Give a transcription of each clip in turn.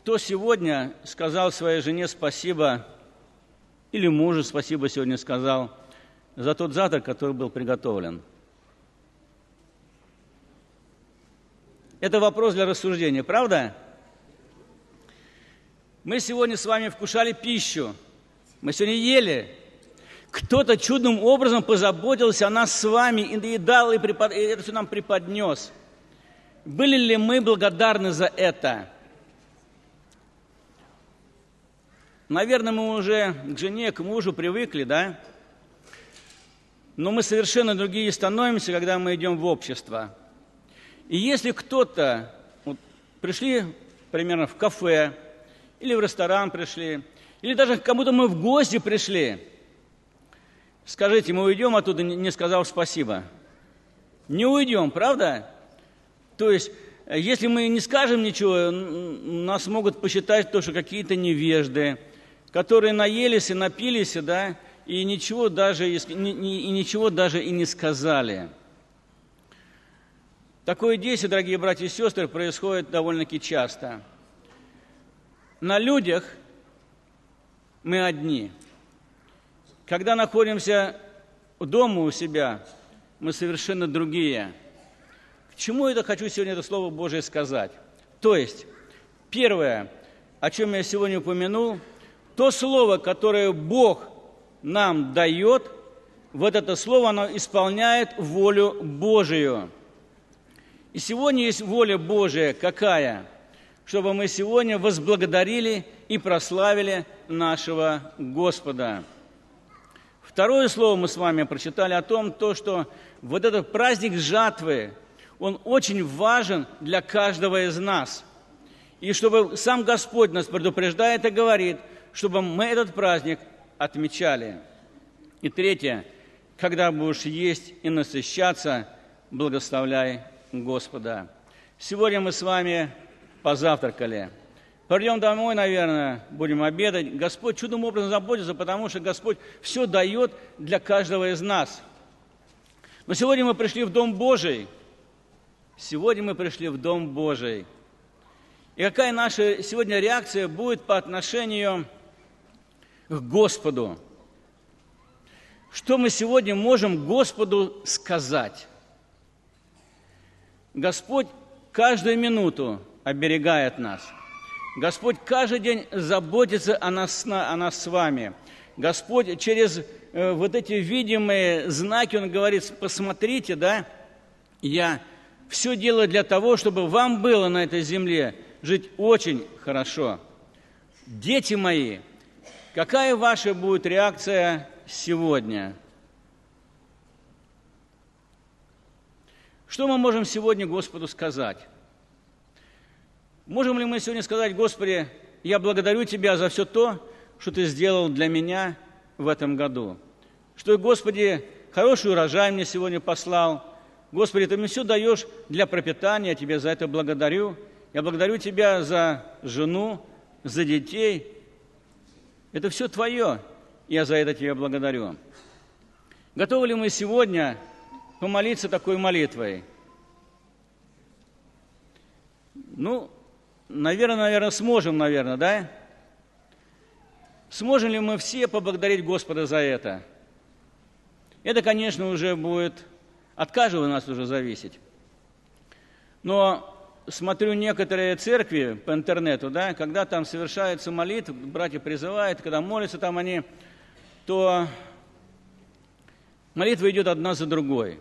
кто сегодня сказал своей жене спасибо, или мужу спасибо сегодня сказал за тот завтрак, который был приготовлен? Это вопрос для рассуждения, правда? Мы сегодня с вами вкушали пищу, мы сегодня ели. Кто-то чудным образом позаботился о нас с вами и дал, и это все нам преподнес. Были ли мы благодарны за это? Наверное, мы уже к жене, к мужу привыкли, да? Но мы совершенно другие становимся, когда мы идем в общество. И если кто-то, пришли примерно в кафе, или в ресторан пришли, или даже к кому-то мы в гости пришли, скажите, мы уйдем оттуда, не сказав спасибо? Не уйдем, правда? То есть, если мы не скажем ничего, нас могут посчитать то, что какие-то невежды, которые наелись и напились, да, и ничего даже и не сказали. Такое действие, дорогие братья и сестры, происходит довольно-таки часто. На людях мы одни. Когда находимся дома у себя, мы совершенно другие. К чему я хочу сегодня это Слово Божие сказать? То есть, первое, о чем я сегодня упомянул, то Слово, которое Бог нам дает, вот это Слово, оно исполняет волю Божию. И сегодня есть воля Божия какая? Чтобы мы сегодня возблагодарили и прославили нашего Господа. Второе слово мы с вами прочитали о том, что вот этот праздник жатвы, он очень важен для каждого из нас. И чтобы сам Господь нас предупреждает и говорит, чтобы мы этот праздник отмечали. И третье, когда будешь есть и насыщаться, благословляй Господа. Сегодня мы с вами позавтракали. Пойдем домой, наверное, будем обедать. Господь чудным образом заботится, потому что Господь все дает для каждого из нас. Но сегодня мы пришли в Дом Божий. Сегодня мы пришли в Дом Божий. И какая наша сегодня реакция будет по отношению к Господу? Что мы сегодня можем Господу сказать? Господь каждую минуту оберегает нас. Господь каждый день заботится о нас с вами. Господь через вот эти видимые знаки, Он говорит, посмотрите, да, я все делаю для того, чтобы вам было на этой земле жить очень хорошо. Дети мои, какая ваша будет реакция сегодня? Что мы можем сегодня Господу сказать? Можем ли мы сегодня сказать: Господи, я благодарю Тебя за все то, что Ты сделал для меня в этом году? Что, Господи, хороший урожай мне сегодня послал. Господи, Ты мне все даешь для пропитания, я Тебя за это благодарю. Я благодарю Тебя за жену, за детей. Это все Твое, я за это Тебя благодарю. Готовы ли мы сегодня помолиться такой молитвой? Наверное, сможем, да? Сможем ли мы все поблагодарить Господа за это? Это, конечно, уже будет от каждого нас уже зависеть. Но смотрю некоторые церкви по интернету, да, когда там совершаются молитвы, братья призывают, когда молятся там они, то молитва идет одна за другой.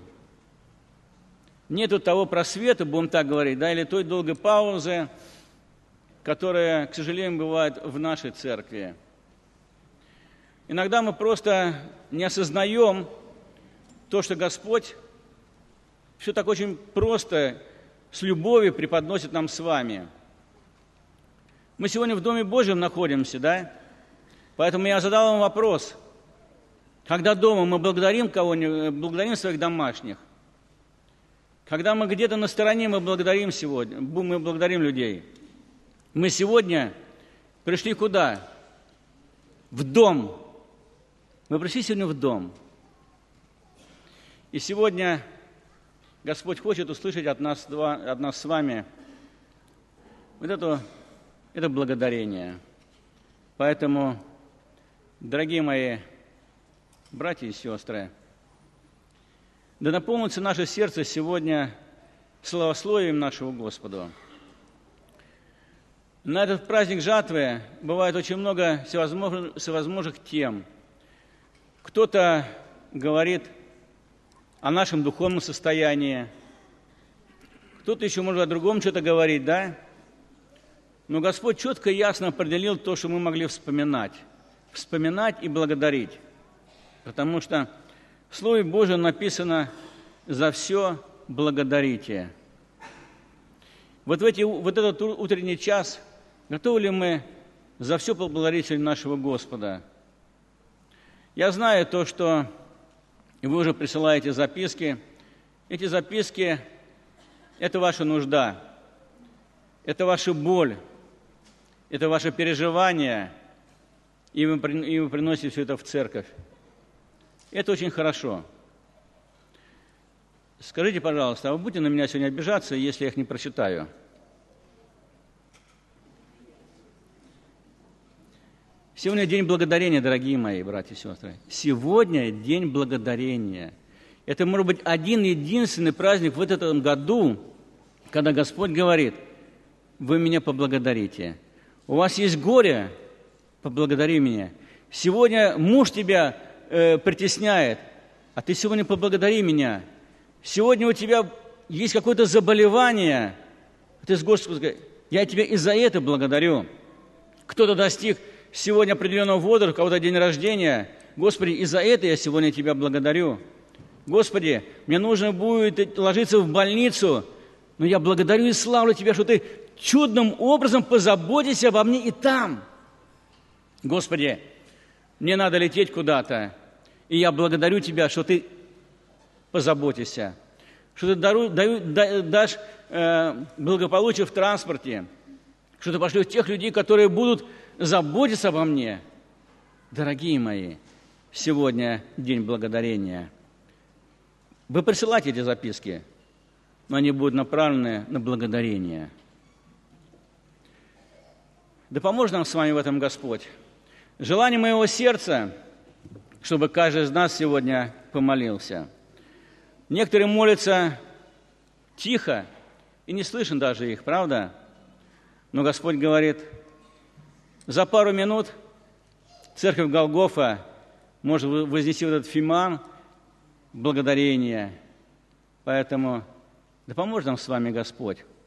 Нету того просвета, будем так говорить, да, или той долгой паузы, которая, к сожалению, бывает в нашей церкви. Иногда мы просто не осознаем то, что Господь все так очень просто, с любовью преподносит нам с вами. Мы сегодня в Доме Божьем находимся, да? Поэтому я задал вам вопрос. Когда дома мы благодарим кого-нибудь, благодарим своих домашних, когда мы где-то на стороне, мы благодарим сегодня, мы благодарим людей. Мы сегодня пришли куда? В дом. Мы пришли сегодня в дом. И сегодня Господь хочет услышать от нас с вами вот эту – это благодарение. Поэтому, дорогие мои братья и сестры, да наполнится наше сердце сегодня славословием нашего Господу. На этот праздник жатвы бывает очень много всевозможных тем. Кто-то говорит о нашем духовном состоянии, кто-то еще может о другом что-то говорить, да? Но Господь четко и ясно определил то, что мы могли вспоминать и благодарить. Потому что в Слове Божьем написано «За все благодарите». Вот этот утренний час готовы ли мы за все поблагодарить нашего Господа? Я знаю то, что вы уже присылаете записки. Эти записки – это ваша нужда, это ваша боль, это ваше переживание, и вы приносите все это в церковь. Это очень хорошо. Скажите, пожалуйста, а вы будете на меня сегодня обижаться, если я их не прочитаю? Сегодня день благодарения, дорогие мои братья и сестры. Сегодня день благодарения. Это может быть один-единственный праздник в этом году, когда Господь говорит: вы меня поблагодарите. У вас есть горе, поблагодари меня. Сегодня муж тебя притесняет, а ты сегодня поблагодари меня. Сегодня у тебя есть какое-то заболевание, а ты с Господом говоришь: я тебя и за это благодарю. Кто-то достиг сегодня определенного возраста, у кого-то день рождения. Господи, и за это я сегодня Тебя благодарю. Господи, мне нужно будет ложиться в больницу, но я благодарю и славлю Тебя, что Ты чудным образом позаботишься обо мне и там. Господи, мне надо лететь куда-то, и я благодарю Тебя, что Ты позаботишься, что Ты дашь благополучие в транспорте, что Ты пошлешь тех людей, которые будут заботиться обо мне. Дорогие мои, сегодня день благодарения. Вы присылайте эти записки, но они будут направлены на благодарение. Да поможет нам с вами в этом Господь. Желание моего сердца, чтобы каждый из нас сегодня помолился. Некоторые молятся тихо, и не слышно даже их, правда? Но Господь говорит: за пару минут церковь Голгофа может вознести вот этот фиман благодарения. Поэтому да поможет нам с вами Господь.